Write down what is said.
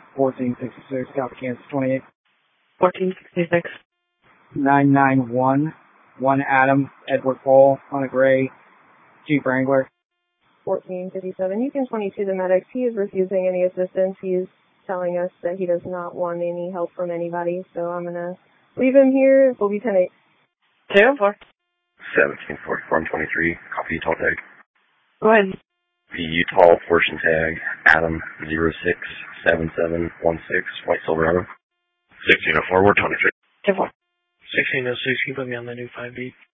1466, copy Kansas 28. 1466. 991, 1 Adam, Edward Paul, on a gray Jeep Wrangler. 1457, you can 22 the medics. He is refusing any assistance. He is telling us that he does not want any help from anybody, so I'm going to leave him here. We'll be 10-8. 204. 1744, 23, copy Utah tag. Go ahead. The Utah portion tag, Adam 067716, White Silverado. 1604, we're 23. 10-4. 1606, you put me on the new 5 beat.